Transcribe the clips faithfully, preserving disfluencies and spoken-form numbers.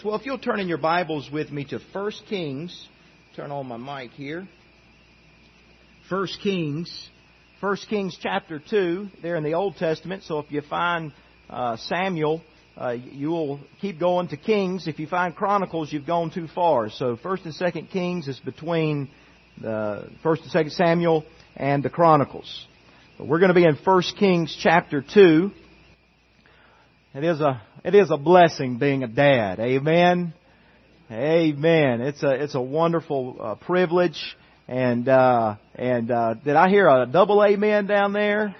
Well, if you'll turn in your Bibles with me to First Kings, turn on my mic here. First Kings, First Kings chapter two, there in the Old Testament. So if you find uh, Samuel, uh, you will keep going to Kings. If you find Chronicles, you've gone too far. So First and Second Kings is between the First and Second Samuel and the Chronicles. But we're going to be in First Kings chapter two. It is a it is a blessing being a dad. Amen. Amen. It's a it's a wonderful uh, privilege. And uh, and uh, did I hear a double amen down there?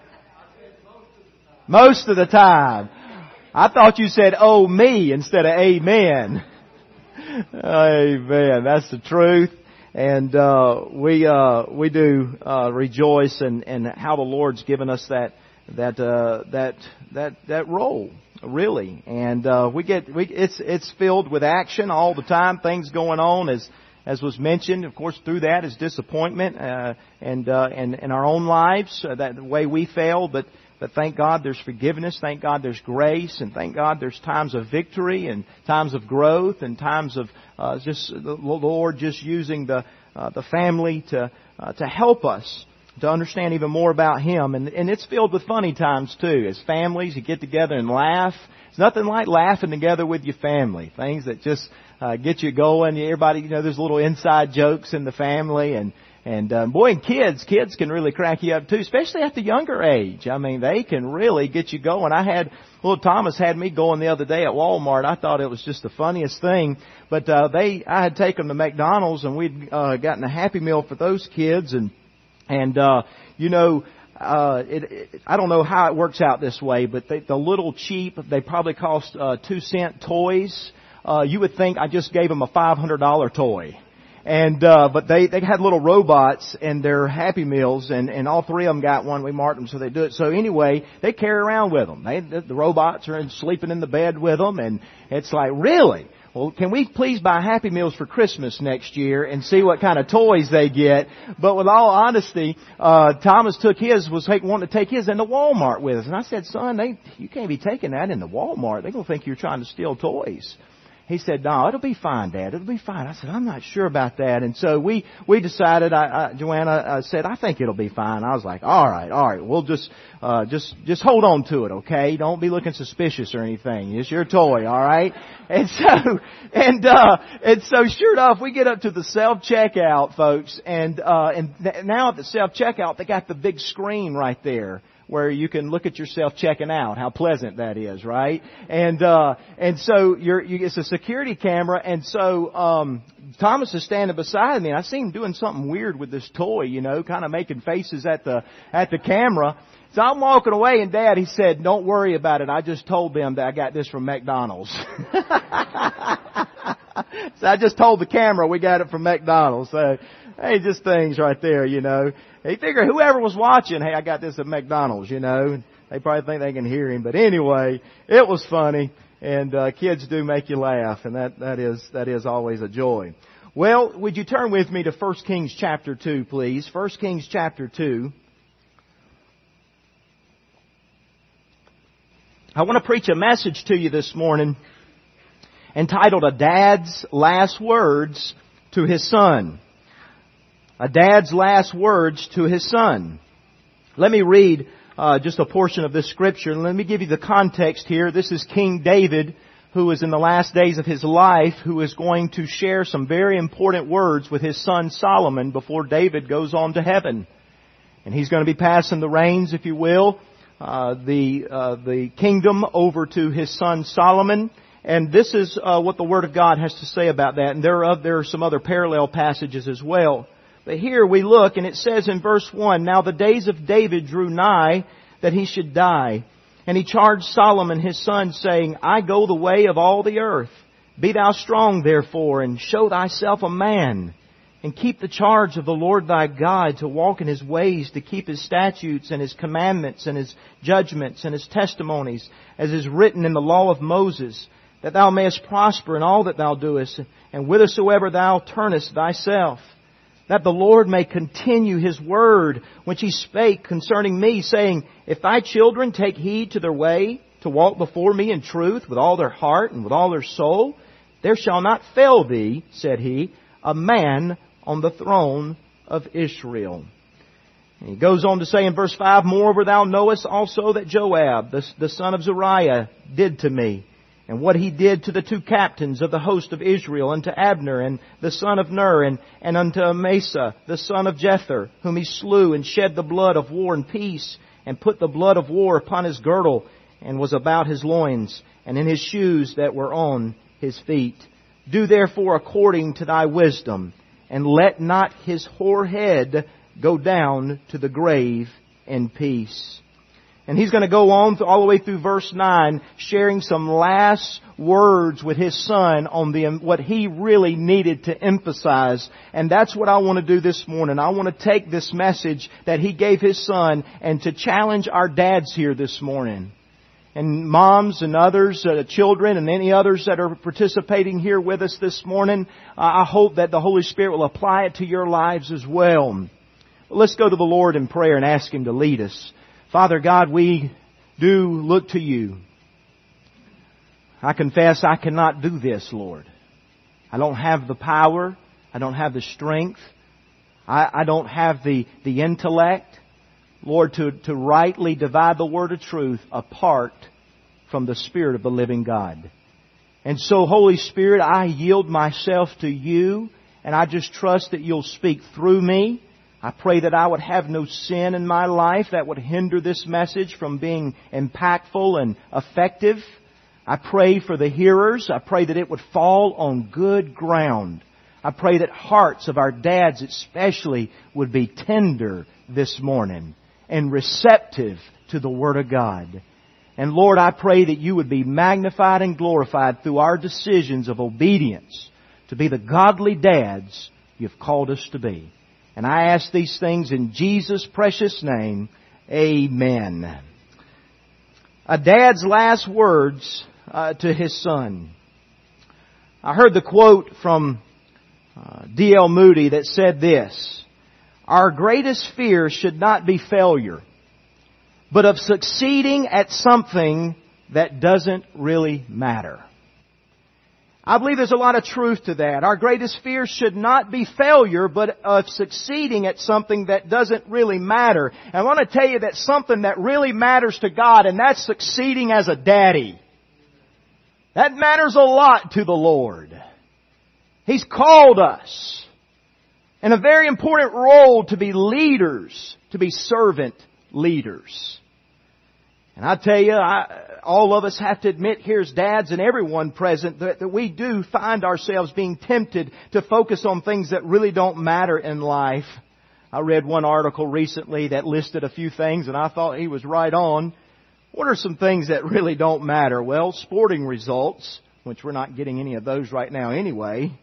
Most of the time. I thought you said "oh me" instead of amen. Amen. That's the truth. And uh, we uh, we do uh, rejoice in, in how the Lord's given us that. That uh, that that that role, really, and uh, we get we it's it's filled with action all the time. Things going on, as as was mentioned. Of course, through that is disappointment uh, and uh, and in our own lives, uh, that the way we fail. But but thank God there's forgiveness. Thank God there's grace, and thank God there's times of victory and times of growth and times of uh, just the Lord just using the uh, the family to uh, to help us to understand even more about Him. And, and it's filled with funny times too. As families, you get together and laugh. It's nothing like laughing together with your family. Things that just uh, get you going. Everybody, you know, there's little inside jokes in the family. And, and uh, boy, and kids, kids can really crack you up too, especially at the younger age. I mean, they can really get you going. I had, little Thomas had me going the other day at Walmart. I thought it was just the funniest thing. But uh, they, I had taken them to McDonald's, and we'd uh, gotten a Happy Meal for those kids. And And, uh, you know, uh, it, it, I don't know how it works out this way, but they, the little cheap, they probably cost, uh, two cent toys. Uh, you would think I just gave them a five hundred dollars toy. And, uh, but they, they had little robots in their Happy Meals, and, and all three of them got one. We marked them so they do it. So anyway, they carry around with them. They, the robots are in, sleeping in the bed with them, and it's like, really? Well, can we please buy Happy Meals for Christmas next year and see what kind of toys they get? But with all honesty, uh, Thomas took his, was wanting to take his into Walmart with us. And I said, son, they, you can't be taking that into Walmart. They're going to think you're trying to steal toys. He said, no, it'll be fine, Dad. It'll be fine. I said, I'm not sure about that. And so we, we decided, I, I, Joanna uh, said, I think it'll be fine. I was like, all right, all right. We'll just, uh, just, just hold on to it, okay? Don't be looking suspicious or anything. It's your toy, all right? And so, and, uh, and so sure enough, we get up to the self-checkout, folks. And, uh, and th- now at the self-checkout, they got the big screen right there, where you can look at yourself checking out. How pleasant that is, right? And uh and so you're you, it's a security camera, and so um Thomas is standing beside me, and I see him doing something weird with this toy, you know, kind of making faces at the at the camera. So I'm walking away, and Dad, he said, "Don't worry about it. I just told them that I got this from McDonald's." So I just told the camera we got it from McDonald's. So, hey, just things right there, you know. He figured whoever was watching, hey, I got this at McDonald's, you know. They probably think they can hear him. But anyway, it was funny. And uh, kids do make you laugh. And that, that is that is always a joy. Well, would you turn with me to First Kings chapter two, please? First Kings chapter two. I want to preach a message to you this morning entitled A Dad's Last Words to His Son. A dad's last words to his son. Let me read uh, just a portion of this scripture, and let me give you the context here. This is King David, who is in the last days of his life, who is going to share some very important words with his son Solomon before David goes on to heaven. And he's going to be passing the reins, if you will, uh, the uh, the kingdom over to his son Solomon. And this is uh, what the Word of God has to say about that. And there are, there are some other parallel passages as well. But here we look, and it says in verse one, Now the days of David drew nigh that he should die. And he charged Solomon his son, saying, I go the way of all the earth. Be thou strong, therefore, and show thyself a man. And keep the charge of the Lord thy God, to walk in His ways, to keep His statutes and His commandments and His judgments and His testimonies, as is written in the law of Moses, that thou mayest prosper in all that thou doest, and whithersoever thou turnest thyself. That the Lord may continue His word, which He spake concerning me, saying, If thy children take heed to their way, to walk before me in truth with all their heart and with all their soul, There shall not fail thee, said he, a man on the throne of Israel. And he goes on to say in verse five, Moreover, thou knowest also that Joab, the, the son of Zeruiah, did to me, and what he did to the two captains of the host of Israel, unto Abner, and the son of Ner, and, and unto Amasa, the son of Jether, whom he slew, and shed the blood of war and peace, and put the blood of war upon his girdle, and was about his loins, and in his shoes that were on his feet. Do therefore according to thy wisdom, and let not his hoar head go down to the grave in peace. And he's going to go on all the way through verse nine, sharing some last words with his son on the what he really needed to emphasize. And that's what I want to do this morning. I want to take this message that he gave his son and to challenge our dads here this morning. And moms and others, uh, children and any others that are participating here with us this morning, uh, I hope that the Holy Spirit will apply it to your lives as well. But let's go to the Lord in prayer and ask Him to lead us. Father God, we do look to You. I confess I cannot do this, Lord. I don't have the power. I don't have the strength. I, I don't have the, the intellect, Lord, to, to rightly divide the word of truth apart from the Spirit of the living God. And so, Holy Spirit, I yield myself to You, and I just trust that You'll speak through me. I pray that I would have no sin in my life that would hinder this message from being impactful and effective. I pray for the hearers. I pray that it would fall on good ground. I pray that hearts of our dads especially would be tender this morning and receptive to the Word of God. And Lord, I pray that You would be magnified and glorified through our decisions of obedience to be the godly dads You've called us to be. And I ask these things in Jesus' precious name. Amen. A dad's last words uh, to his son. I heard the quote from uh, D L Moody that said this: Our greatest fear should not be failure, but of succeeding at something that doesn't really matter. I believe there's a lot of truth to that. Our greatest fear should not be failure, but of succeeding at something that doesn't really matter. And I want to tell you that something that really matters to God, and that's succeeding as a daddy. That matters a lot to the Lord. He's called us in a very important role to be leaders, to be servant leaders. And I tell you, I, all of us have to admit here as dads and everyone present that, that we do find ourselves being tempted to focus on things that really don't matter in life. I read one article recently that listed a few things and I thought he was right on. What are some things that really don't matter? Well, sporting results, which we're not getting any of those right now anyway.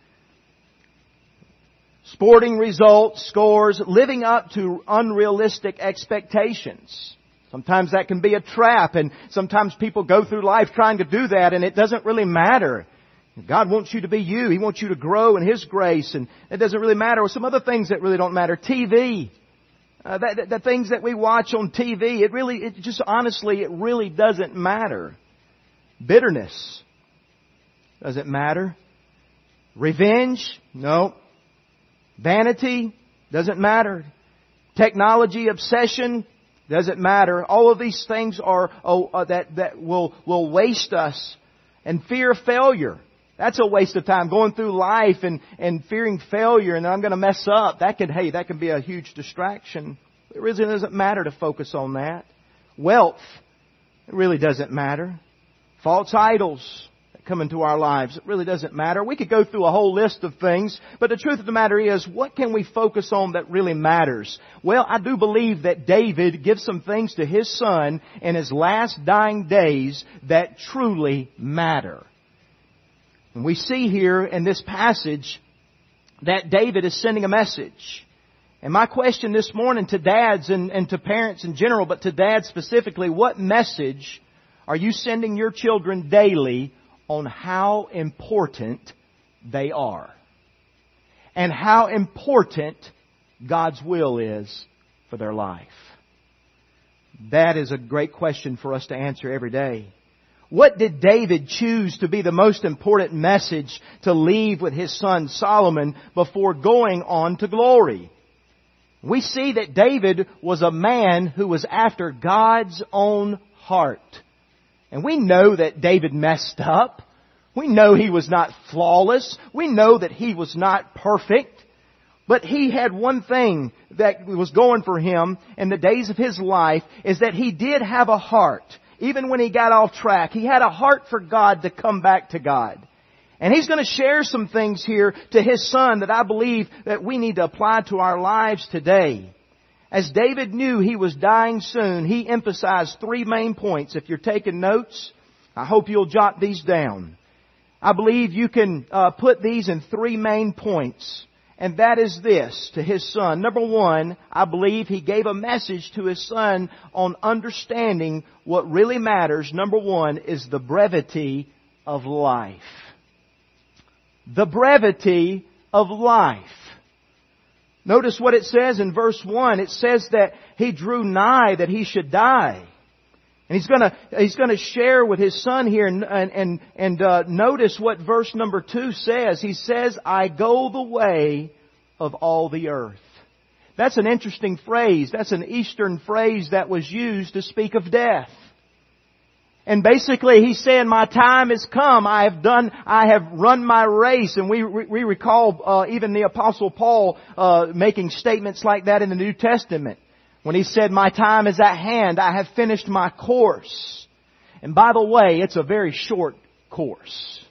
Sporting results, scores, living up to unrealistic expectations. Sometimes that can be a trap, and sometimes people go through life trying to do that, and it doesn't really matter. God wants you to be you. He wants you to grow in His grace, and it doesn't really matter. Or some other things that really don't matter. T V. Uh, the, the things that we watch on T V, it really, it just honestly, it really doesn't matter. Bitterness. Does it matter? Revenge? No. Vanity? Doesn't matter. Technology obsession? Doesn't matter. All of these things are oh, uh, that that will will waste us. And fear of failure. That's a waste of time. Going through life and, and fearing failure and I'm going to mess up. That can hey, that can be a huge distraction. It really doesn't matter to focus on that. Wealth. It really doesn't matter. False idols that come into our lives. It really doesn't matter. We could go through a whole list of things, but the truth of the matter is, what can we focus on that really matters? Well, I do believe that David gives some things to his son in his last dying days that truly matter. And we see here in this passage that David is sending a message. And my question this morning to dads and, and to parents in general, but to dads specifically, what message are you sending your children daily on how important they are? And how important God's will is for their life? That is a great question for us to answer every day. What did David choose to be the most important message to leave with his son Solomon before going on to glory? We see that David was a man who was after God's own heart. And we know that David messed up. We know he was not flawless. We know that he was not perfect. But he had one thing that was going for him in the days of his life, is that he did have a heart. Even when he got off track, he had a heart for God to come back to God. And he's going to share some things here to his son that I believe that we need to apply to our lives today. As David knew he was dying soon, he emphasized three main points. If you're taking notes, I hope you'll jot these down. I believe you can uh, put these in three main points. And that is this to his son. Number one, I believe he gave a message to his son on understanding what really matters. Number one is the brevity of life. The brevity of life. Notice what it says in verse one. It says that he drew nigh that he should die. And he's going to he's going to share with his son here, and and and uh, notice what verse number two says. He says, "I go the way of all the earth." That's an interesting phrase. That's an Eastern phrase that was used to speak of death. And basically, he's saying, "My time has come. I have done. I have run my race." And we we recall uh, even the Apostle Paul uh, making statements like that in the New Testament. When he said, "My time is at hand, I have finished my course." And by the way, it's a very short course.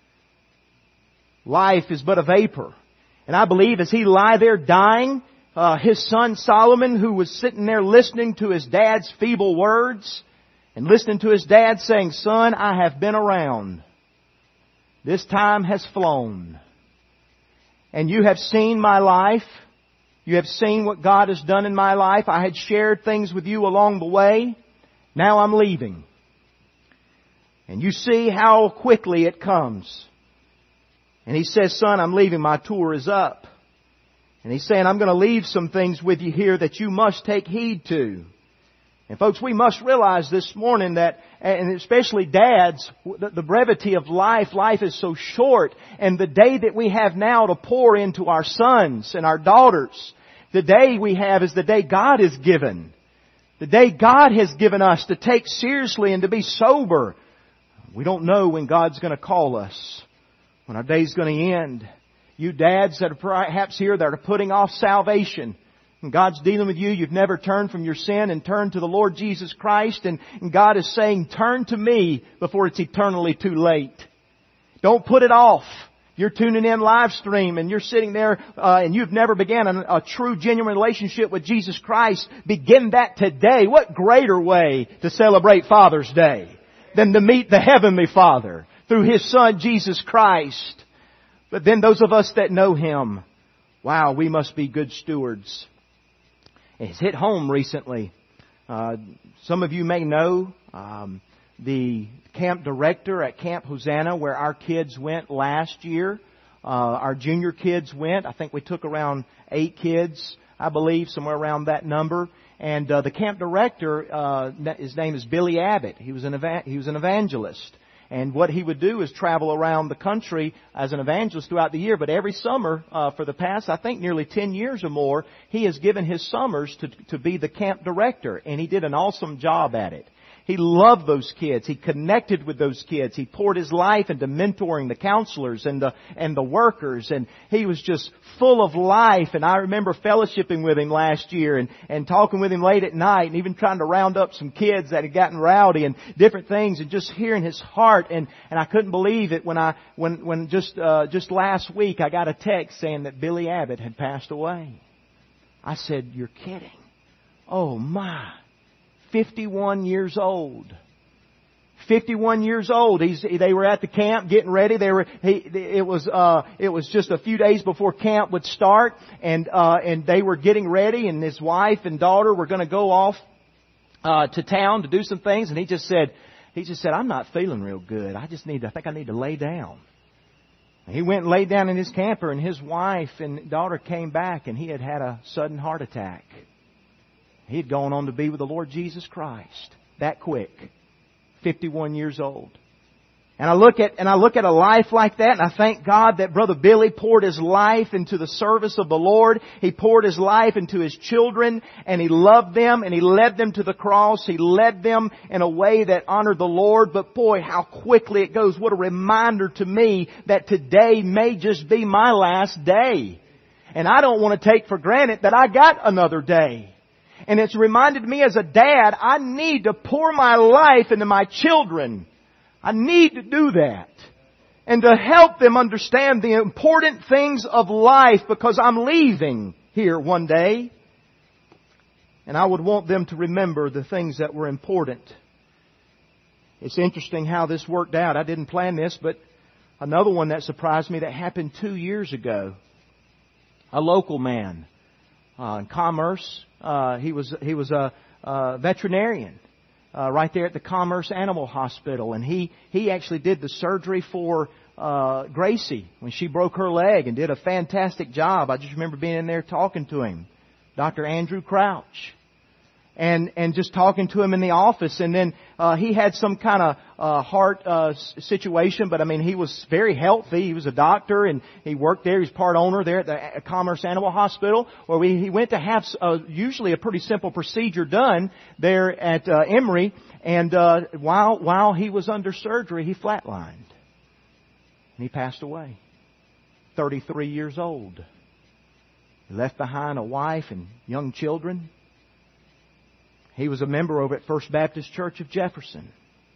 Life is but a vapor. And I believe as he lie there dying, uh, his son Solomon, who was sitting there listening to his dad's feeble words, and listening to his dad saying, "Son, I have been around. This time has flown. And you have seen my life. You have seen what God has done in my life. I had shared things with you along the way. Now I'm leaving. And you see how quickly it comes." And he says, "Son, I'm leaving. My tour is up." And he's saying, "I'm going to leave some things with you here that you must take heed to." And folks, we must realize this morning that, and especially dads, the brevity of life, life is so short. And the day that we have now to pour into our sons and our daughters, the day we have is the day God has given. The day God has given us to take seriously and to be sober. We don't know when God's going to call us, when our day's going to end. You dads that are perhaps here that are putting off salvation, and God's dealing with you, you've never turned from your sin and turned to the Lord Jesus Christ, and, and God is saying, "Turn to me before it's eternally too late." Don't put it off. You're tuning in live stream and you're sitting there uh, and you've never began a, a true, genuine relationship with Jesus Christ. Begin that today. What greater way to celebrate Father's Day than to meet the Heavenly Father through His Son, Jesus Christ? But then those of us that know Him, wow, we must be good stewards. It's hit home recently. Uh, some of you may know um, the camp director at Camp Hosanna, where our kids went last year. Uh, our junior kids went. I think we took around eight kids, I believe, somewhere around that number. And uh, the camp director, uh, his name is Billy Abbott. He was an eva- he was an evangelist. And what he would do is travel around the country as an evangelist throughout the year. But every summer, uh, for the past, I think, nearly ten years or more, he has given his summers to, to be the camp director. And he did an awesome job at it. He loved those kids. He connected with those kids. He poured his life into mentoring the counselors and the and the workers. And he was just full of life. And I remember fellowshipping with him last year and, and talking with him late at night and even trying to round up some kids that had gotten rowdy and different things and just hearing his heart. And, and I couldn't believe it when I when when just uh, just last week I got a text saying that Billy Abbott had passed away. I said, "You're kidding." Oh my. fifty-one years old. fifty-one years old. He's, they were at the camp getting ready. They were, he, it was, uh, it was just a few days before camp would start, and, uh, and they were getting ready, and his wife and daughter were going to go off, uh, to town to do some things, and he just said, he just said, "I'm not feeling real good. I just need to, I think I need to lay down." And he went and laid down in his camper, and his wife and daughter came back, and he had had a sudden heart attack. He had gone on to be with the Lord Jesus Christ that quick. fifty-one years old. And I look at, and I look at a life like that, and I thank God that Brother Billy poured his life into the service of the Lord. He poured his life into his children, and he loved them, and he led them to the cross. He led them in a way that honored the Lord. But boy, how quickly it goes. What a reminder to me that today may just be my last day. And I don't want to take for granted that I got another day. And it's reminded me as a dad, I need to pour my life into my children. I need to do that. And to help them understand the important things of life, because I'm leaving here one day. And I would want them to remember the things that were important. It's interesting how this worked out. I didn't plan this, but another one that surprised me that happened two years ago. A local man uh, in Commerce. Uh, he was he was a, a veterinarian. Uh, right there at the Commerce Animal Hospital. And he, he actually did the surgery for uh, Gracie when she broke her leg and did a fantastic job. I just remember being in there talking to him. Doctor Andrew Crouch. And, and just talking to him in the office. And then uh, he had some kind of uh, heart uh, situation, but I mean, he was very healthy. He was a doctor, and he worked there. He's part owner there at the Commerce Animal Hospital, where we, he went to have uh, usually a pretty simple procedure done there at uh, Emory. And uh, while while he was under surgery, he flatlined, and he passed away. thirty-three years old. He left behind a wife and young children. He was a member over at First Baptist Church of Jefferson.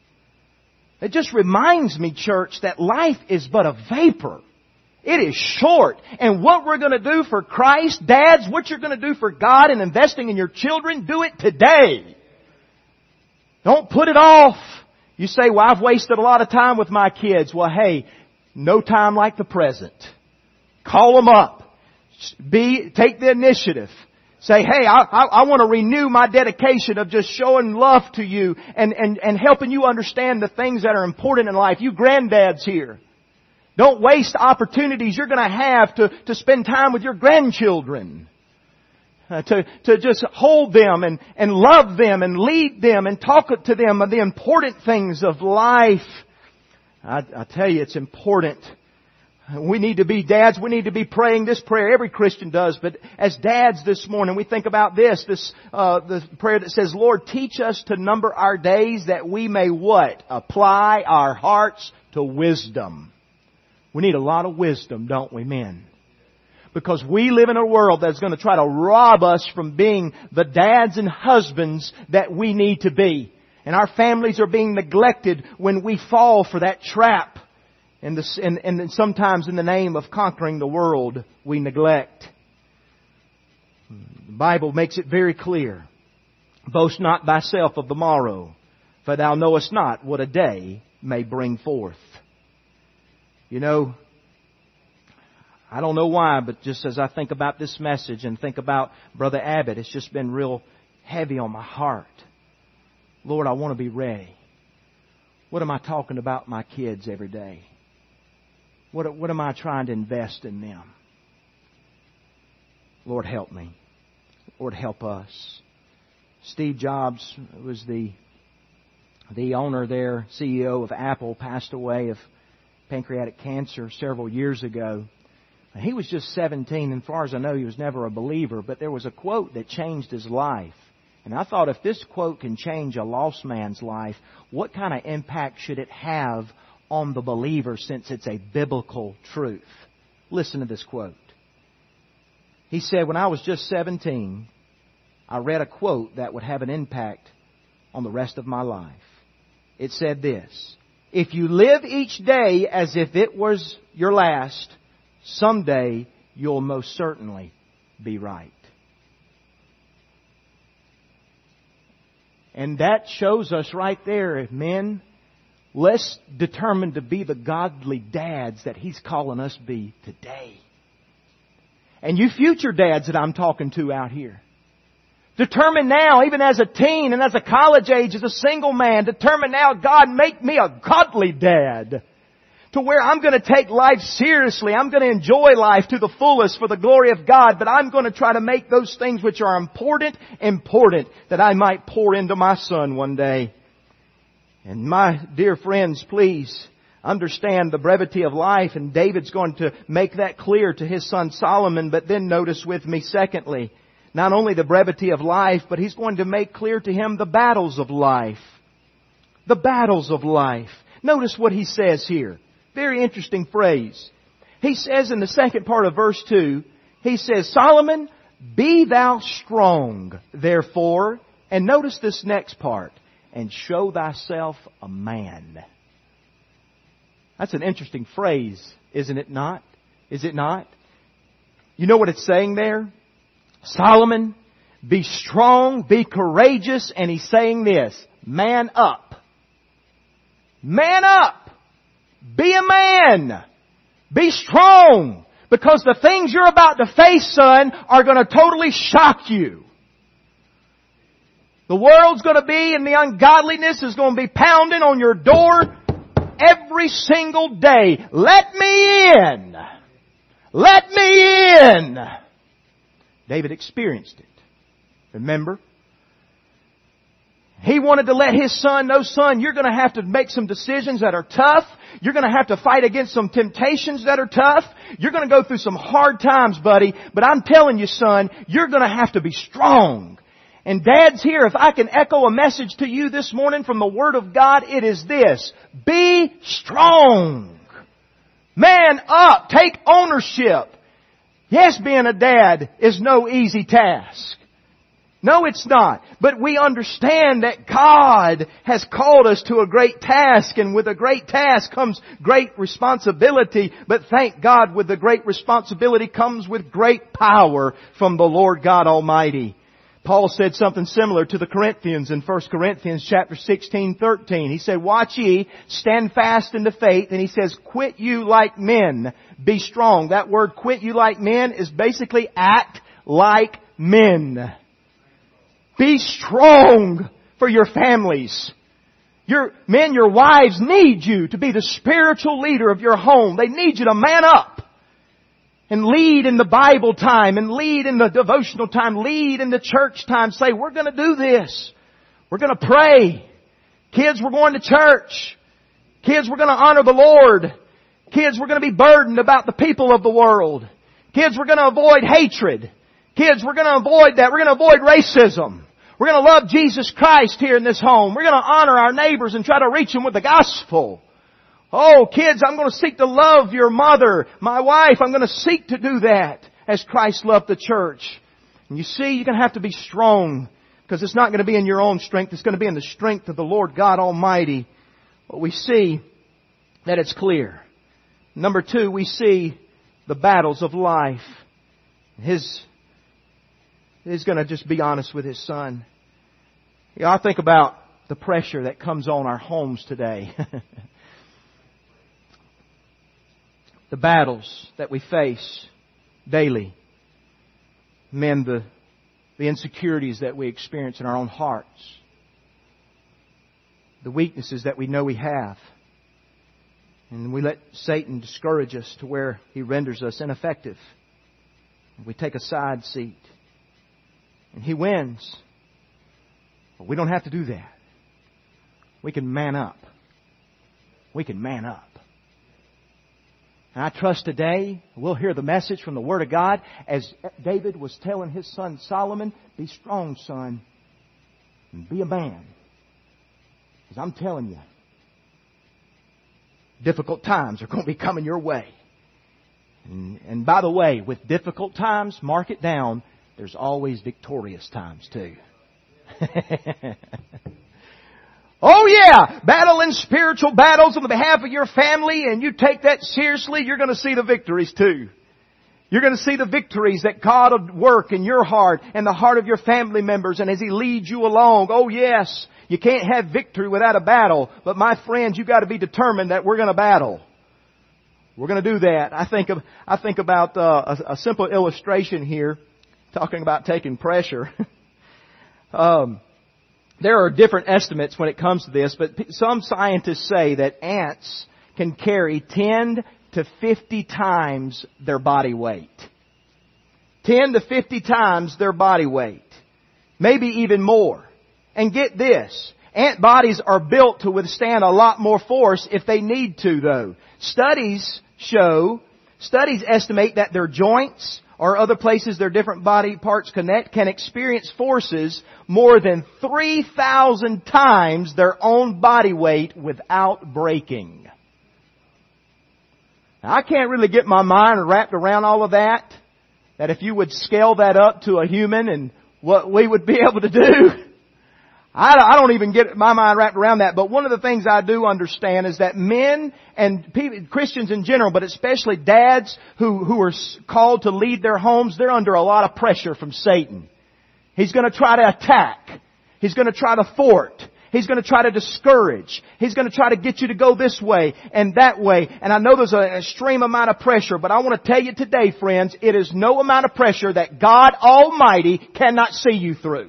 It just reminds me, church, that life is but a vapor. It is short. And what we're going to do for Christ, dads, what you're going to do for God and investing in your children, do it today. Don't put it off. You say, well, I've wasted a lot of time with my kids. Well, hey, no time like the present. Call them up. Be, take the initiative. Say, hey, I, I, I want to renew my dedication of just showing love to you and, and, and helping you understand the things that are important in life. You granddads here, don't waste opportunities you're going to have to, to spend time with your grandchildren. Uh, to, to just hold them and, and love them and lead them and talk to them of the important things of life. I, I tell you, it's important. We need to be dads. We need to be praying this prayer. Every Christian does. But as dads this morning, we think about this. This, uh, the prayer that says, Lord, teach us to number our days that we may what? Apply our hearts to wisdom. We need a lot of wisdom, don't we, men? Because we live in a world that's going to try to rob us from being the dads and husbands that we need to be. And our families are being neglected when we fall for that trap. And, the, and, and sometimes in the name of conquering the world, we neglect. The Bible makes it very clear. Boast not thyself of the morrow, for thou knowest not what a day may bring forth. You know, I don't know why, but just as I think about this message and think about Brother Abbott, it's just been real heavy on my heart. Lord, I want to be ready. What am I talking about my kids every day? What, what am I trying to invest in them? Lord, help me. Lord, help us. Steve Jobs was the the owner there, C E O of Apple, passed away of pancreatic cancer several years ago. He was just seventeen, and as far as I know, he was never a believer. But there was a quote that changed his life. And I thought, if this quote can change a lost man's life, what kind of impact should it have on the believer, since it's a biblical truth? Listen to this quote. He said, when I was just seventeen, I read a quote that would have an impact on the rest of my life. It said this: if you live each day as if it was your last, someday you'll most certainly be right. And that shows us right there, men, let's determine to be the godly dads that He's calling us be today. And you future dads that I'm talking to out here, determine now, even as a teen and as a college age, as a single man, determine now, God, make me a godly dad. To where I'm going to take life seriously. I'm going to enjoy life to the fullest for the glory of God. But I'm going to try to make those things which are important, important, that I might pour into my son one day. And my dear friends, please understand the brevity of life, and David's going to make that clear to his son Solomon. But then notice with me, secondly, not only the brevity of life, but he's going to make clear to him the battles of life. The battles of life. Notice what he says here. Very interesting phrase. He says in the second part of verse two, he says, Solomon, be thou strong, therefore, and notice this next part, and show thyself a man. That's an interesting phrase, isn't it not? Is it not? You know what it's saying there? Solomon, be strong, be courageous, and he's saying this, man up. Man up! Be a man! Be strong! Because the things you're about to face, son, are going to totally shock you. The world's going to be, and the ungodliness is going to be pounding on your door every single day. Let me in! Let me in! David experienced it. Remember? He wanted to let his son know, son, you're going to have to make some decisions that are tough. You're going to have to fight against some temptations that are tough. You're going to go through some hard times, buddy. But I'm telling you, son, you're going to have to be strong. And Dad's here. If I can echo a message to you this morning from the Word of God, it is this. Be strong. Man up. Take ownership. Yes, being a dad is no easy task. No, it's not. But we understand that God has called us to a great task, and with a great task comes great responsibility. But thank God, with the great responsibility comes with great power from the Lord God Almighty. Paul said something similar to the Corinthians in First Corinthians chapter sixteen, thirteen. He said, watch ye, stand fast in the faith. And he says, quit you like men, be strong. That word quit you like men is basically act like men. Be strong for your families. Your men, your wives need you to be the spiritual leader of your home. They need you to man up and lead in the Bible time and lead in the devotional time, lead in the church time. Say, we're going to do this. We're going to pray. Kids, we're going to church. Kids, we're going to honor the Lord. Kids, we're going to be burdened about the people of the world. Kids, we're going to avoid hatred. Kids, we're going to avoid that. We're going to avoid racism. We're going to love Jesus Christ here in this home. We're going to honor our neighbors and try to reach them with the gospel. Oh, kids, I'm going to seek to love your mother, my wife. I'm going to seek to do that as Christ loved the church. And you see, you're going to have to be strong, because it's not going to be in your own strength. It's going to be in the strength of the Lord God Almighty. But we see that it's clear. Number two, we see the battles of life. His He's going to just be honest with his son. You know, I think about the pressure that comes on our homes today. The battles that we face daily. Men, the, the insecurities that we experience in our own hearts. The weaknesses that we know we have. And we let Satan discourage us to where he renders us ineffective. We take a side seat. And he wins. But we don't have to do that. We can man up. We can man up. And I trust today we'll hear the message from the Word of God as David was telling his son Solomon, be strong, son, and be a man. Because I'm telling you, difficult times are going to be coming your way. And, and by the way, with difficult times, mark it down, there's always victorious times too. Oh yeah! Battling spiritual battles on the behalf of your family, and you take that seriously, you're going to see the victories too. You're going to see the victories that God will work in your heart and the heart of your family members, and as He leads you along. Oh yes! You can't have victory without a battle, but my friends, you've got to be determined that we're going to battle. We're going to do that. I think of, I think about uh, a, a simple illustration here. Talking about taking pressure. um, there are different estimates when it comes to this, but some scientists say that ants can carry ten to fifty times their body weight. ten to fifty times their body weight. Maybe even more. And get this. Ant bodies are built to withstand a lot more force if they need to, though. Studies show, studies estimate that their joints or other places their different body parts connect can experience forces more than three thousand times their own body weight without breaking. Now, I can't really get my mind wrapped around all of that. That if you would scale that up to a human and what we would be able to do, I don't even get my mind wrapped around that. But one of the things I do understand is that men and people, Christians in general, but especially dads who, who are called to lead their homes, they're under a lot of pressure from Satan. He's going to try to attack. He's going to try to thwart. He's going to try to discourage. He's going to try to get you to go this way and that way. And I know there's an extreme amount of pressure, but I want to tell you today, friends, it is no amount of pressure that God Almighty cannot see you through.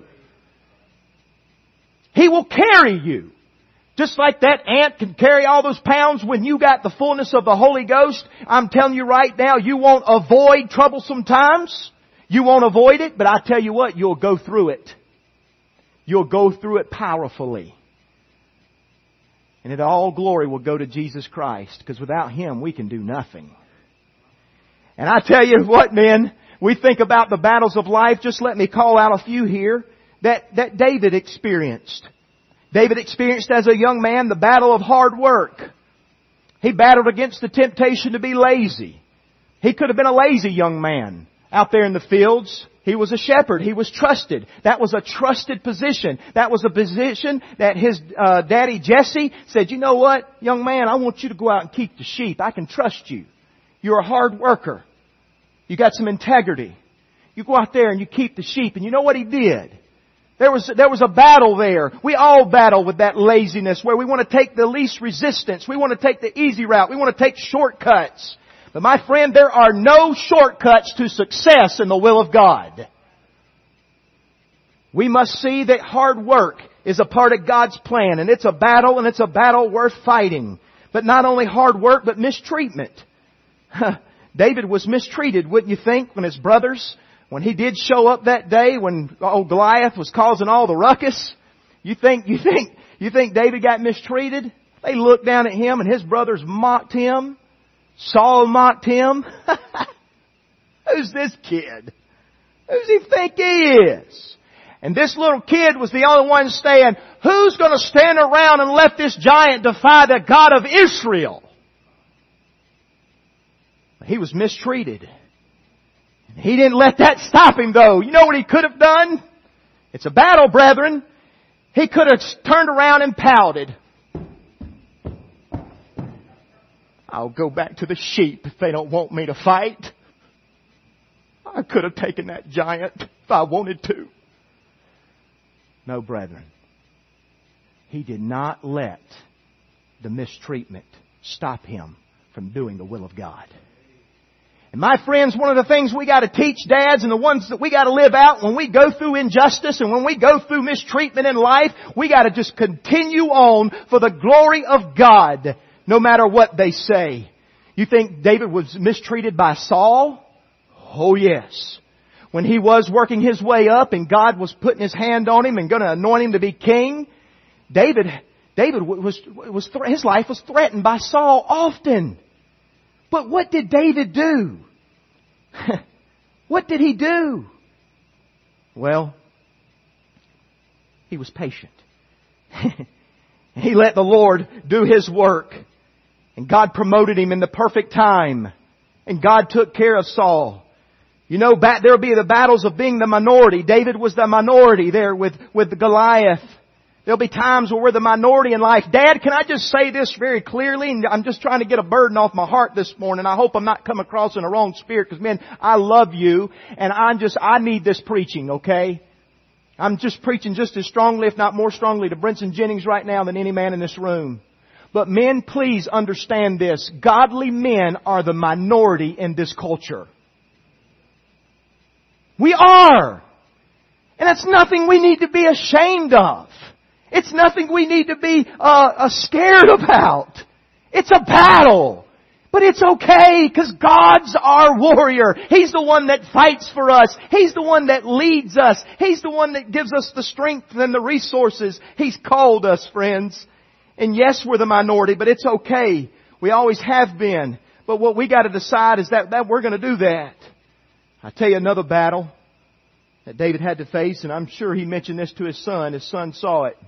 He will carry you. Just like that ant can carry all those pounds when you got the fullness of the Holy Ghost. I'm telling you right now, you won't avoid troublesome times. You won't avoid it, but I tell you what, you'll go through it. You'll go through it powerfully. And it all glory will go to Jesus Christ, because without Him we can do nothing. And I tell you what, men, we think about the battles of life. Just let me call out a few here that, that David experienced. David experienced as a young man the battle of hard work. He battled against the temptation to be lazy. He could have been a lazy young man out there in the fields. He was a shepherd. He was trusted. That was a trusted position. That was a position that his uh, daddy Jesse said, you know what, young man, I want you to go out and keep the sheep. I can trust you. You're a hard worker. You got some integrity. You go out there and you keep the sheep. And you know what he did? There was, there was a battle there. We all battle with that laziness where we want to take the least resistance. We want to take the easy route. We want to take shortcuts. But my friend, there are no shortcuts to success in the will of God. We must see that hard work is a part of God's plan, and it's a battle, and it's a battle worth fighting. But not only hard work, but mistreatment. David was mistreated, wouldn't you think, when his brothers, when he did show up that day, when old Goliath was causing all the ruckus? You think, you think, you think David got mistreated? They looked down at him, and his brothers mocked him. Saul mocked him. Who's this kid? Who's he think he is? And this little kid was the only one saying, who's going to stand around and let this giant defy the God of Israel? He was mistreated. And he didn't let that stop him, though. You know what he could have done? It's a battle, brethren. He could have turned around and pouted. I'll go back to the sheep if they don't want me to fight. I could have taken that giant if I wanted to. No, brethren. He did not let the mistreatment stop him from doing the will of God. And my friends, one of the things we got to teach dads and the ones that we got to live out when we go through injustice and when we go through mistreatment in life, we got to just continue on for the glory of God. No matter what they say. You think David was mistreated by Saul? Oh yes. When he was working his way up and God was putting His hand on him and going to anoint him to be king, David, David was, was, his life was threatened by Saul often. But what did David do? What did he do? Well, he was patient. He let the Lord do His work. And God promoted him in the perfect time. And God took care of Saul. You know, there'll be the battles of being the minority. David was the minority there with, with Goliath. There'll be times where we're the minority in life. Dad, can I just say this very clearly? And I'm just trying to get a burden off my heart this morning. I hope I'm not coming across in the wrong spirit, because man, I love you. And I'm just, I need this preaching, okay? I'm just preaching just as strongly, if not more strongly, to Brinson Jennings right now than any man in this room. But men, please understand this. Godly men are the minority in this culture. We are. And that's nothing we need to be ashamed of. It's nothing we need to be uh, uh, scared about. It's a battle. But it's okay, because God's our warrior. He's the one that fights for us. He's the one that leads us. He's the one that gives us the strength and the resources. He's called us, friends. And yes, we're the minority, but it's okay. We always have been. But what we got to decide is that, that we're going to do that. I'll tell you another battle that David had to face, and I'm sure he mentioned this to his son. His son saw it.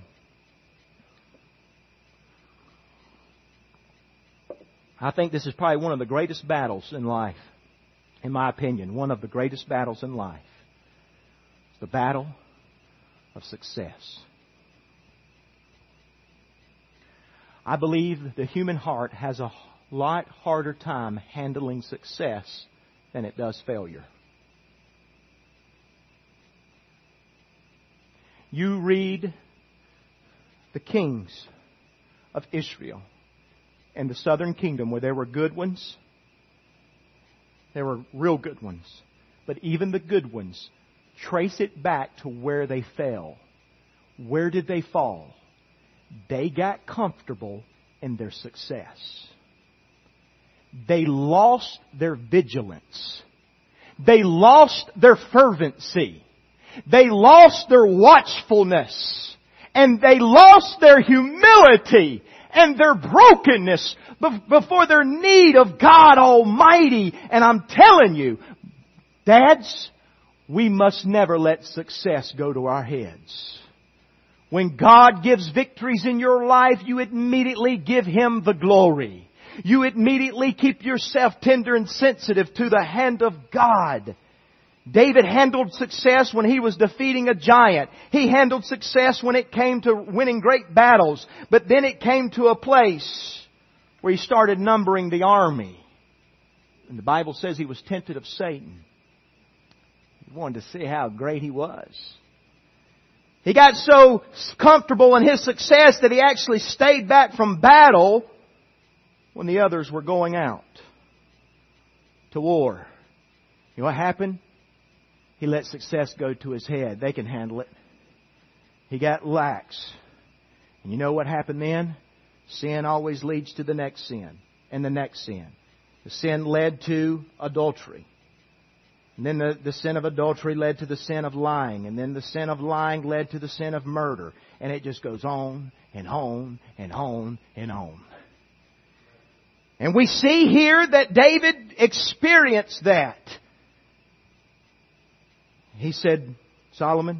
I think this is probably one of the greatest battles in life, in my opinion. One of the greatest battles in life. It's the battle of success. I believe the human heart has a lot harder time handling success than it does failure. You read the kings of Israel and the southern kingdom, where there were good ones. There were real good ones. But even the good ones, trace it back to where they fell. Where did they fall? They got comfortable in their success. They lost their vigilance. They lost their fervency. They lost their watchfulness. And they lost their humility and their brokenness before their need of God Almighty. And I'm telling you, dads, we must never let success go to our heads. When God gives victories in your life, you immediately give Him the glory. You immediately keep yourself tender and sensitive to the hand of God. David handled success when he was defeating a giant. He handled success when it came to winning great battles. But then it came to a place where he started numbering the army. And the Bible says he was tempted of Satan. He wanted to see how great he was. He got so comfortable in his success that he actually stayed back from battle when the others were going out to war. You know what happened? He let success go to his head. They can handle it. He got lax. And you know what happened then? Sin always leads to the next sin and the next sin. The sin led to adultery. And then the, the sin of adultery led to the sin of lying. And then the sin of lying led to the sin of murder. And it just goes on and on and on and on. And we see here that David experienced that. He said, Solomon,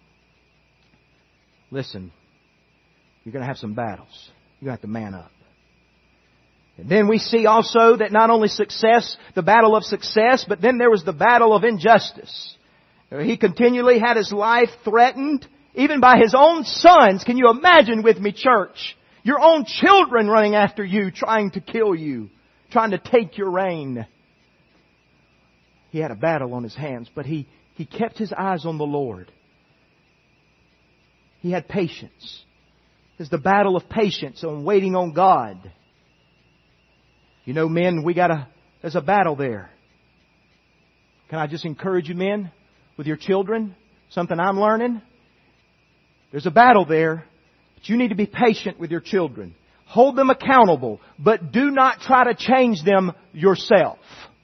listen, you're going to have some battles. You're going to have to man up. And then we see also that not only success, the battle of success, but then there was the battle of injustice. He continually had his life threatened, even by his own sons. Can you imagine with me, church? Your own children running after you, trying to kill you, trying to take your reign. He had a battle on his hands, but he He kept his eyes on the Lord. He had patience. It's the battle of patience on waiting on God. You know, men, we gotta, there's a battle there. Can I just encourage you, men, with your children? Something I'm learning. There's a battle there, but you need to be patient with your children. Hold them accountable, but do not try to change them yourself.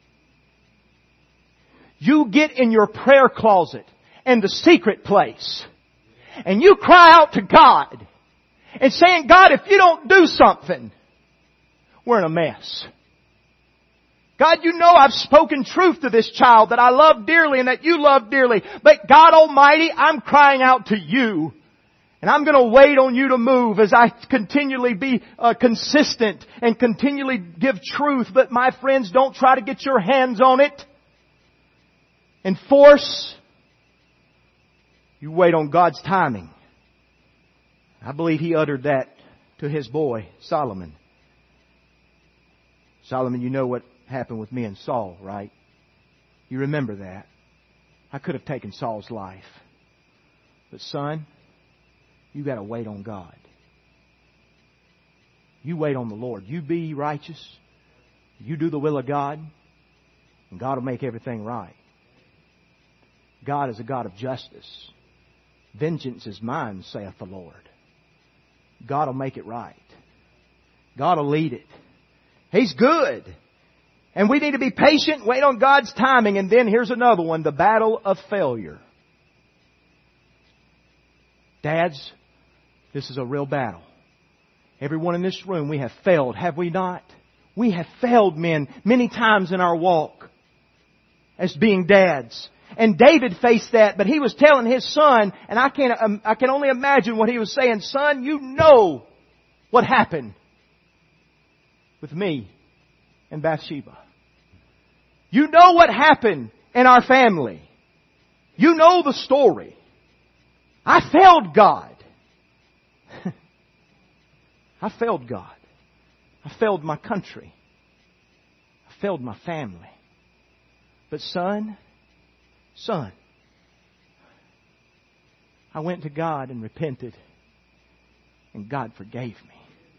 You get in your prayer closet and the secret place and you cry out to God and saying, God, if you don't do something, we're in a mess. God, you know I've spoken truth to this child that I love dearly and that you love dearly. But God Almighty, I'm crying out to you. And I'm going to wait on you to move as I continually be uh, consistent and continually give truth. But my friends, don't try to get your hands on it and force. You wait on God's timing. I believe He uttered that to His boy, Solomon. Solomon, you know what happened with me and Saul, right? You remember that. I could have taken Saul's life. But son, you got to wait on God. You wait on the Lord. You be righteous. You do the will of God. And God will make everything right. God is a God of justice. Vengeance is mine, saith the Lord. God will make it right. God will lead it. He's good. And we need to be patient, wait on God's timing. And then here's another one, the battle of failure. Dads, this is a real battle. Everyone in this room, we have failed, have we not? We have failed, men, many times in our walk as being dads. And David faced that, but he was telling his son, and I can um, I can only imagine what he was saying. Son, you know what happened with me and Bathsheba. You know what happened in our family. You know the story. I failed God. I failed God. I failed my country. I failed my family. But son, son, I went to God and repented, and God forgave me.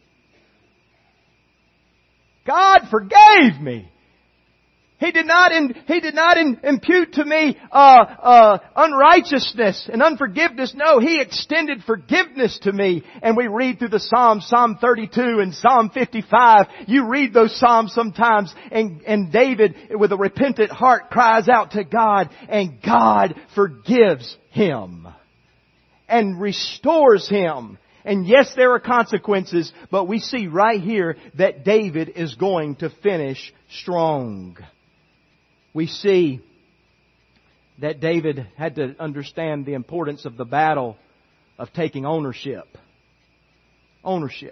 God forgave me. He did not, in, He did not in, impute to me uh, uh, unrighteousness and unforgiveness. No, He extended forgiveness to me. And we read through the Psalms, Psalm thirty-two and Psalm fifty-five. You read those Psalms sometimes, and, and David, with a repentant heart, cries out to God, and God forgives him and restores him. And yes, there are consequences, but we see right here that David is going to finish strong. We see that David had to understand the importance of the battle of taking ownership. Ownership.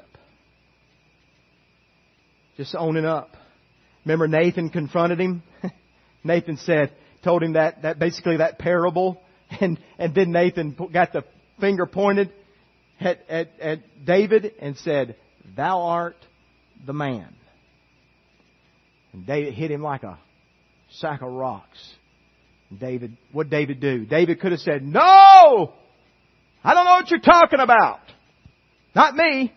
Just owning up. Remember Nathan confronted him? Nathan said, told him that, that basically that parable. And, and then Nathan got the finger pointed at, at, at David and said, "Thou art the man." And David hit him like a sack of rocks. And David, what did David do? David could have said, "No! I don't know what you're talking about. Not me."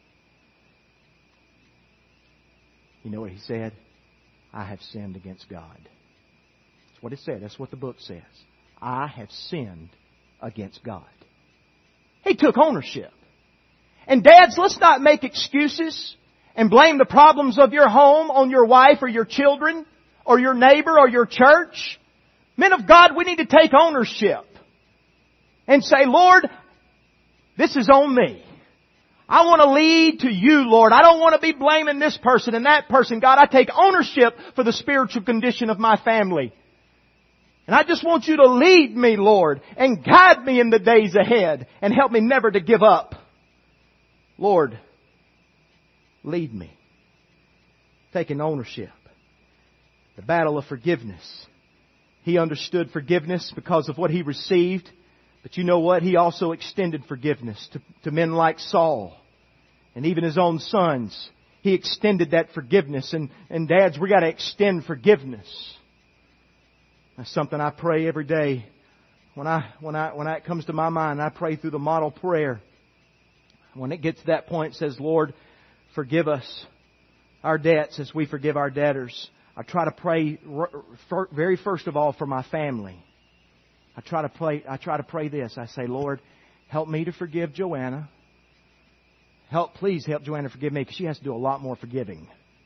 You know what he said? "I have sinned against God." That's what it said. That's what the book says. I have sinned against God. He took ownership. And dads, let's not make excuses and blame the problems of your home on your wife or your children or your neighbor or your church. Men of God, we need to take ownership and say, "Lord, this is on me. I want to lead to You, Lord. I don't want to be blaming this person and that person. God, I take ownership for the spiritual condition of my family. And I just want You to lead me, Lord, and guide me in the days ahead and help me never to give up. Lord, lead me." Taking ownership. The battle of forgiveness. He understood forgiveness because of what he received. But you know what? He also extended forgiveness to, to men like Saul and even his own sons. He extended that forgiveness. And, and dads, we got to extend forgiveness. That's something I pray every day. When I when I when that comes to my mind, I pray through the model prayer. When it gets to that point, it says, "Lord, forgive us our debts as we forgive our debtors." I try to pray very first of all for my family. I try to pray. I try to pray this. I say, "Lord, help me to forgive Joanna. Help, please help Joanna forgive me, because she has to do a lot more forgiving."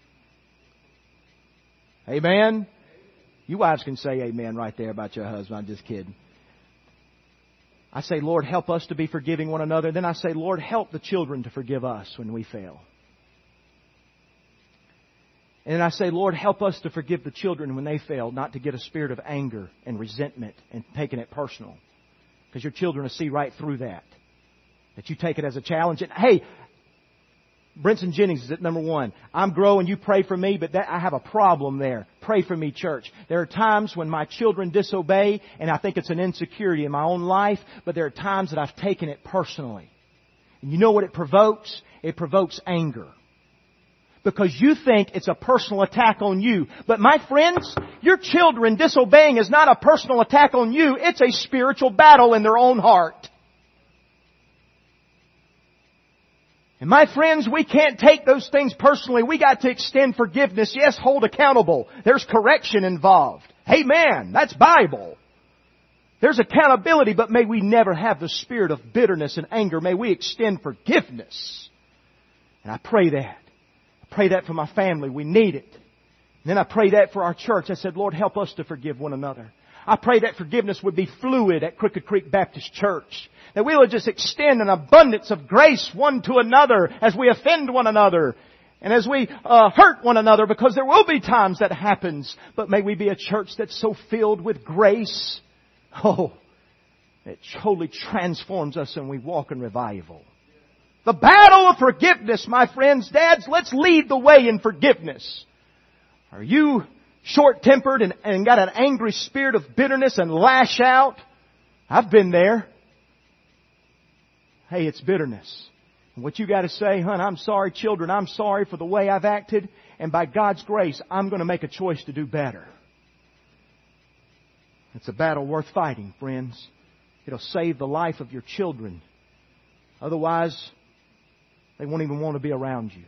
Amen. You wives can say amen right there about your husband. I'm just kidding. I say, "Lord, help us to be forgiving one another." Then I say, "Lord, help the children to forgive us when we fail." And I say, "Lord, help us to forgive the children when they fail, not to get a spirit of anger and resentment and taking it personal." Because your children will see right through that. That you take it as a challenge. And hey, Brenton Jennings is at number one. I'm growing, you pray for me, but that, I have a problem there. Pray for me, church. There are times when my children disobey, and I think it's an insecurity in my own life, but there are times that I've taken it personally. And you know what it provokes? It provokes anger. Because you think it's a personal attack on you. But my friends, your children disobeying is not a personal attack on you. It's a spiritual battle in their own heart. And my friends, we can't take those things personally. We got to extend forgiveness. Yes, hold accountable. There's correction involved. Amen. That's Bible. There's accountability, but may we never have the spirit of bitterness and anger. May we extend forgiveness. And I pray that. I pray that for my family. We need it. then I pray that for our church. I said, Lord, help us to forgive one another. I pray that forgiveness would be fluid at Crooked Creek Baptist Church. That we would just extend an abundance of grace one to another as we offend one another. And as we uh, hurt one another, because there will be times that happens. But may we be a church that's so filled with grace. Oh, it totally transforms us and we walk in revival. The battle of forgiveness, my friends, dads, let's lead the way in forgiveness. Are you short-tempered and, and got an angry spirit of bitterness and lash out? I've been there. Hey, it's bitterness. And what you got to say, hon, I'm sorry, children, I'm sorry for the way I've acted. And by God's grace, I'm going to make a choice to do better. It's a battle worth fighting, friends. It'll save the life of your children. Otherwise, they won't even want to be around you.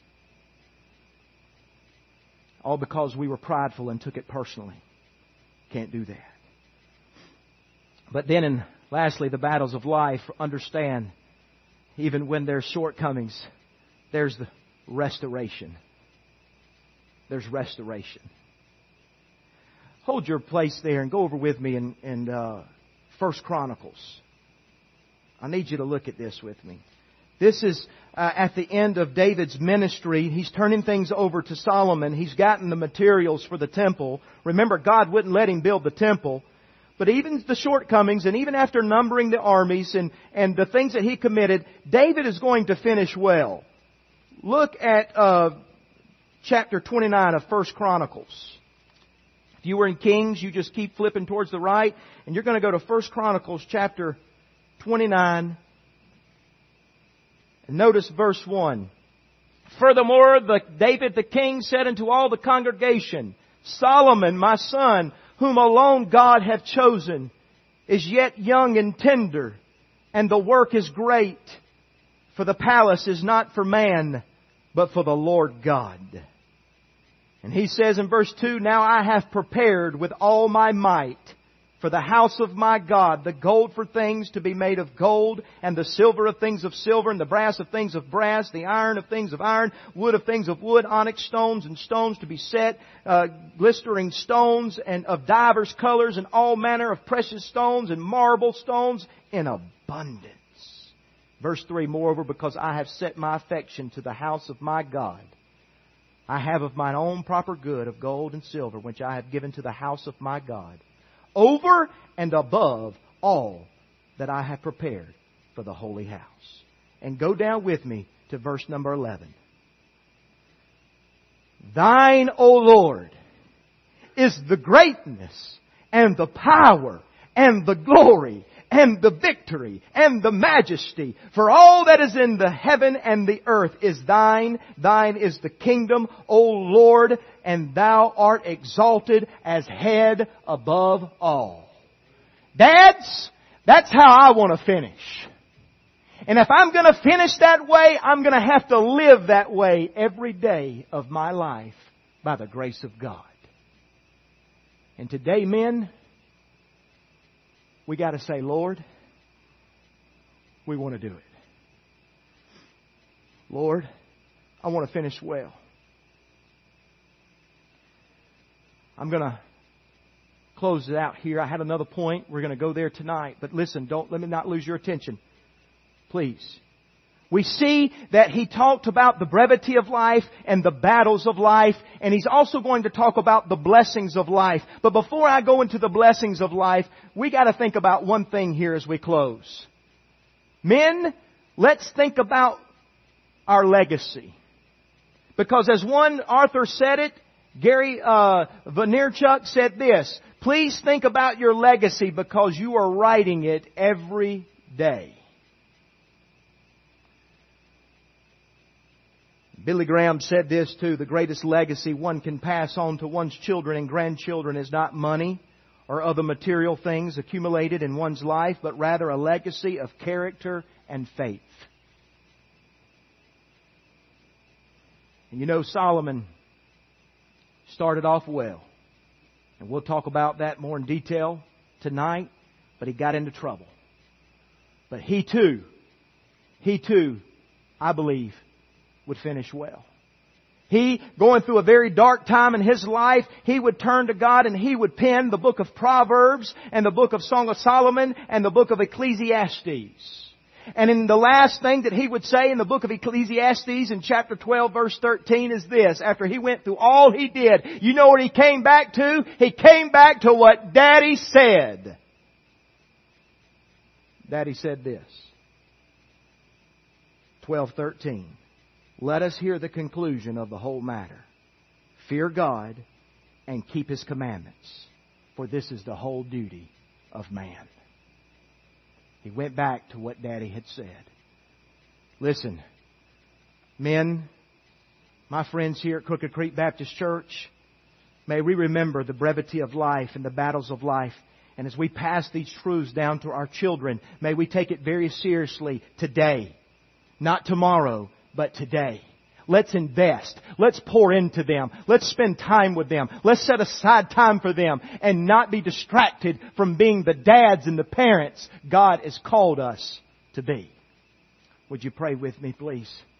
All because we were prideful and took it personally. Can't do that. But then, and lastly, the battles of life, understand, even when there's shortcomings, there's the restoration. There's restoration. Hold your place there and go over with me in, in uh, First Chronicles. I need you to look at this with me. This is uh, at the end of David's ministry. He's turning things over to Solomon. He's gotten the materials for the temple. Remember, God wouldn't let him build the temple. But even the shortcomings, and even after numbering the armies and, and the things that he committed, David is going to finish well. Look at uh, chapter twenty-nine of First Chronicles. If you were in Kings, you just keep flipping towards the right, and you're going to go to First Chronicles chapter twenty-nine. And notice verse one. Furthermore, the, David the king said unto all the congregation, Solomon, my son, whom alone God hath chosen, is yet young and tender, and the work is great. For the palace is not for man, but for the Lord God. And he says in verse two, Now I have prepared with all my might for the house of my God, the gold for things to be made of gold, and the silver of things of silver, and the brass of things of brass, the iron of things of iron, wood of things of wood, onyx stones and stones to be set, uh, glistering stones and of divers colors, and all manner of precious stones and marble stones in abundance. Verse three, Moreover, because I have set my affection to the house of my God, I have of mine own proper good of gold and silver, which I have given to the house of my God, over and above all that I have prepared for the holy house. And go down with me to verse number eleven. Thine, O Lord, is the greatness and the power and the glory and the victory and the majesty. For all that is in the heaven and the earth is Thine. Thine is the kingdom, O Lord, and Thou art exalted as head above all. Dads, that's how I want to finish. And if I'm going to finish that way, I'm going to have to live that way every day of my life by the grace of God. And today, men, we got to say, Lord, we want to do it. Lord, I want to finish well. I'm going to close it out here. I had another point. We're going to go there tonight. But listen, don't let me not lose your attention. Please. We see that he talked about the brevity of life and the battles of life. And he's also going to talk about the blessings of life. But before I go into the blessings of life, we got to think about one thing here as we close. Men, let's think about our legacy. Because as one author said it, Gary uh, Vaynerchuk said this, please think about your legacy because you are writing it every day. Billy Graham said this too, the greatest legacy one can pass on to one's children and grandchildren is not money or other material things accumulated in one's life, but rather a legacy of character and faith. And you know, Solomon started off well. And we'll talk about that more in detail tonight, but he got into trouble. But he too, he too, I believe, would finish well. He, going through a very dark time in his life, he would turn to God and he would pen the book of Proverbs and the book of Song of Solomon and the book of Ecclesiastes. And in the last thing that he would say in the book of Ecclesiastes in chapter twelve verse thirteen is this. After he went through all he did, you know what he came back to? He came back to what Daddy said. Daddy said this. twelve thirteen. Let us hear the conclusion of the whole matter. Fear God and keep His commandments, for this is the whole duty of man. He went back to what Daddy had said. Listen, men, my friends here at Crooked Creek Baptist Church, may we remember the brevity of life and the battles of life. And as we pass these truths down to our children, may we take it very seriously today. Not tomorrow, but today. Let's invest. Let's pour into them. Let's spend time with them. Let's set aside time for them and not be distracted from being the dads and the parents God has called us to be. Would you pray with me, please?